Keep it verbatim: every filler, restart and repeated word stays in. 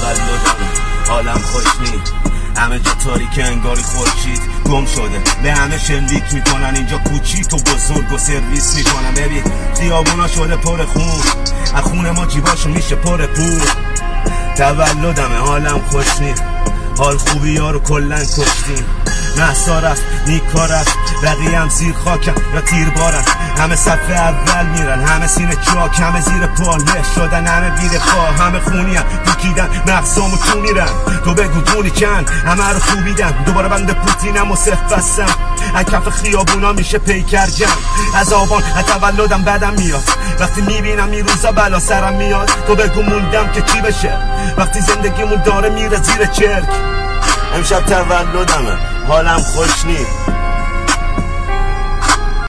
تولدم حالم خوش نی، همه جا تاریک انگاری خورشید گم شده، به همه شلیک میکنن اینجا کوچیک و بزرگ و سرویس میکنن. ببین خیابونا شده پر خون، از خون ما جیباشو میشه پر پول. تولدمه حالم خوش نی، حال خوبی ها رو کلن کشتیم. محسا رفت، نیکا رفت، بقیه هم زیر خاکم یا تیر بارن. همه صفحه اول میرن، همه سینه چاک، همه زیر پاله شدن، همه بیر خواه، همه خونی هم پوکیدن، مغزامو تو میرن. تو بگو گونی چند، همه رو خوبیدن، دوباره بند پوتینم و صف بستم. از کف خیابونا میشه پیکر جمع، از آبان از تولدم بدم میاد، وقتی میبینم این روزا بلا سرم میاد. تو بگو موندم که چی بشه وقتی زندگیمون داره میره زیر چرک. امشب تولدمه حالم خوش نی،